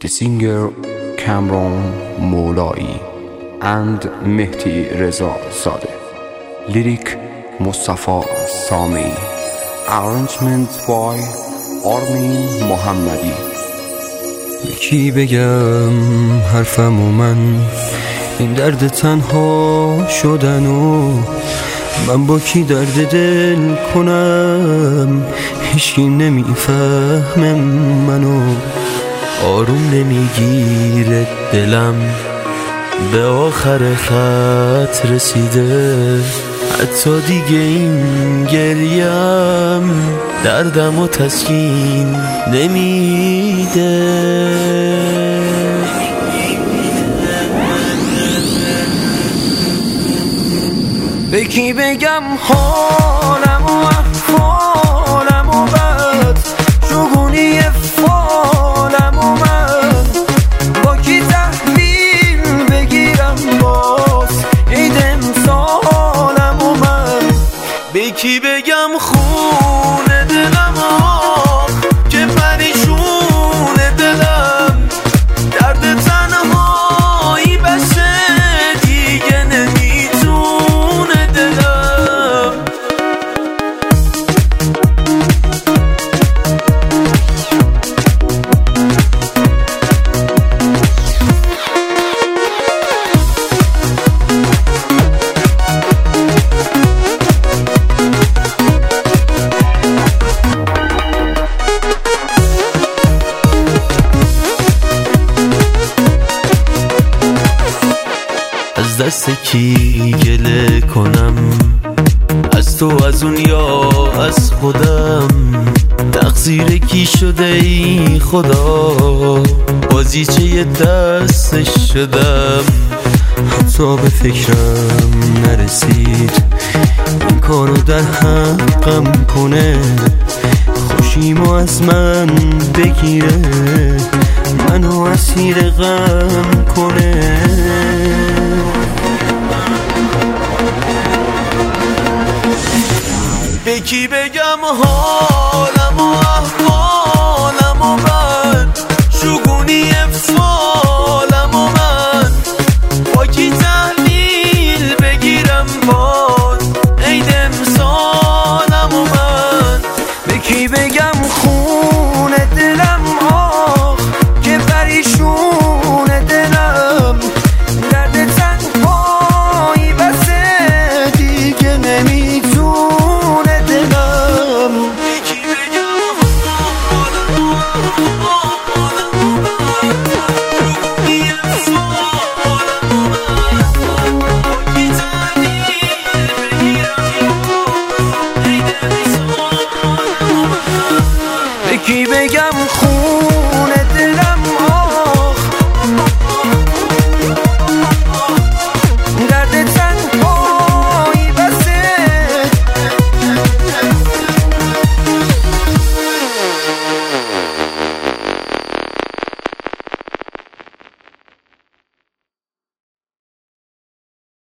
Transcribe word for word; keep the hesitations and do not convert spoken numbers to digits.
The singer Kamran Moulai and Mehdi Reza Zadeh. Lyric Mustafa Sami. Arrangement by Armin Mohammadi. یکی بگم حرفمو من، این درد تنها شدن و من با کی درد دل کنم. هیچکی نمیفهمه منو، آروم نمیگیره دلم، به آخر خط رسیده. حتی دیگه این گریم دردم و تسکین نمیده. به کی بگم حالم و احوالم و بد شگونی فالم و من با کی تحویل بگیرم باز عید امسالم و من. به کی بگم خونه دلم آه که پریشونه دلم، درد تنهایی بشه دیگه نمیتونه دلم. از دست کی گله کنم، از تو از اون یا از خودم؟ تقصیر کی شده ای خدا، بازیچه یه دستش شدم. حتی به فکرم نرسید این کارو در حقم کنه، خوشیمو از من بگیره، منو اسیر غم کنه. به کی بگم ها